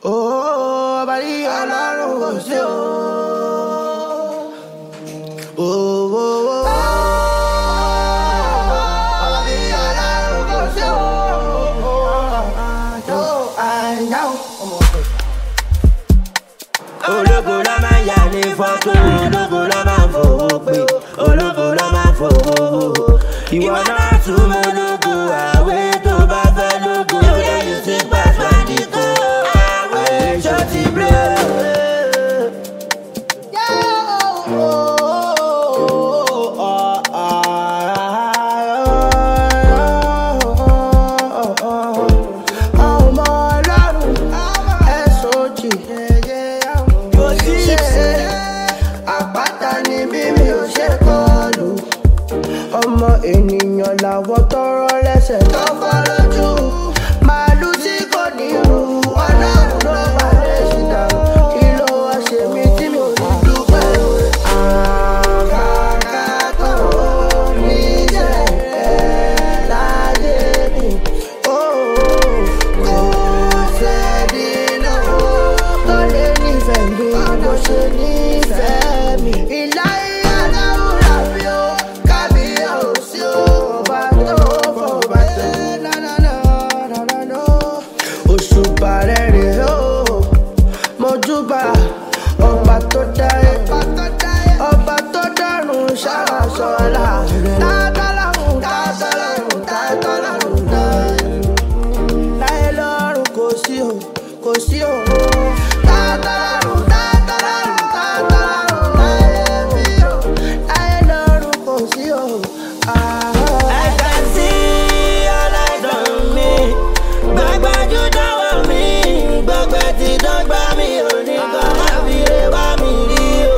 Oh, bari Ọlọ́run kò sí o. Oh, oh, oh. Bari Ọlọ́run kò sí o. Ológo ló máa ń yà ní fọ́tò, ológo ló máa ń fowó pé, ológo ló máa ń fowó. Ìwọ náà tún mú lógo àwẹ̀ tó bá fẹ́ lógo, lẹ́yìn tí pàṣẹ àdìgbò àwẹ̀ ṣó ti blé. Ọmọ ènìyàn làwọn tọrọ lẹ́sẹ̀ tó fọ́ lójú. Màálù tí kò ní irú Ọlọ́run ló bá lè ṣì dànù. Kí ló wá ṣe mí tí mi ò ní dúpẹ́? Àkàkà tó níṣẹ́ láyé mi. Kò sẹ́ni náà tó lè nífẹ̀ẹ́ mi bó ṣe nífẹ̀ẹ́ mi. Ọba tó dáyé, ọba tó dárun ṣàṣọlá. Tátọ́lọ́run, tátọ́lọ́run, tátọ́lọ́run láyé lọ́run kò sí o, kò sí o. Tátọ́lọ́run, tátọ́lọ́run, tátọ́lọ́run láyé mi o, láyé lọ́run kò sí o. I can see all eyes on me. Gbàgbájú dọ́wọ́ mi, gbọ́gbẹ́ ti dọ́gba mi ò ní kọ́ máa fi lè wá mi rí o.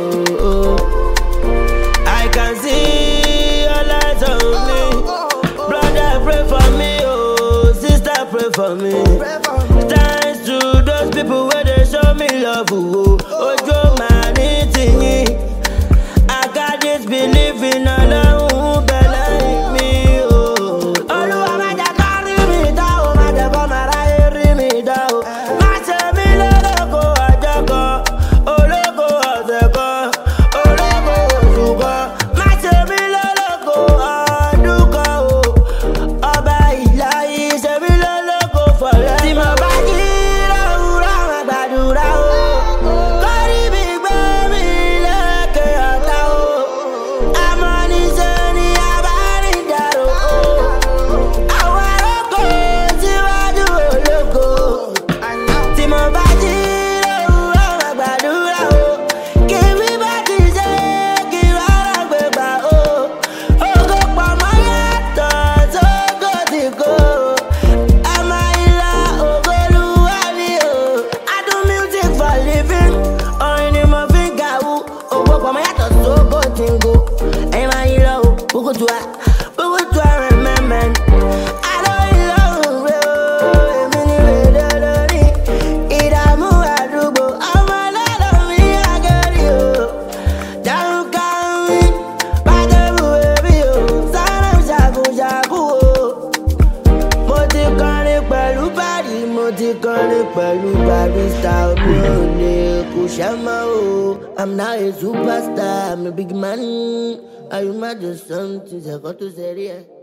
I can see all eyes on me. Brother pray for me, oh, sister pray for me. Thanks to those people where they show me love, oh. Ojo máa ní tìyín. I got this belief in Ọlọ́run bẹ̀lẹ̀ mi o. Olúwa má jẹ́ ká rí mi dá o, má jẹ́ kó máa ráyé rí mi dá o. Má ṣe mí lólógo ọjọ́ kan, ológo ọ̀sẹ̀ kan, ológo oṣù kan. Má ṣe mí lólógo ọdún kan o. Ọba ìlàyé ṣe mí lólógo fọ̀lẹ́. Tí mo bá jí lówùúrọ̀ máa gbàdúrà o. Kórí mi gbé mi lékè ọ̀tá o. Àmọ́ níṣẹ́ ni a bá rìn dàrú o. Àwọn arókò síwájú ológo. Tí mo bá jí lówùúrọ̀ máa gbàdúrà o. Kí mi bá ti ṣe kí rárá gbé gbà o. Ògo pọ̀ mọ́ yàtọ̀ sógo tí kò. Ọmọ ìlà ògolúwa ni o. I do music for living. Orin ni mo fi ń gàwú. Ògo pọ̀ mọ́ yàtọ̀ sógo tí ń go. Ẹ̀yin máa yí lọ o. Bukutua rẹ̀ mẹ́mẹ́. Àlóyìn lọ́rùn rẹ̀ o. Èmi ni rèé lórí. Ìdààmú àdúgbò. Ọmọ lọ́dọ̀ mi àgẹ́rì o. Dárúkà mi. Bàtẹ́bù èmi o. Sáré ṣàkúṣàkú o. Mo ti kọrin pẹ̀lú bàrí. Mo ti kọrin pẹ̀lú barista. Mi ò lè kú ṣẹ́mọ́ o. I'm now a superstar. I'm a big man. Are you mad or something? Ṣẹ̀kọ́ tó ṣe rí ẹ.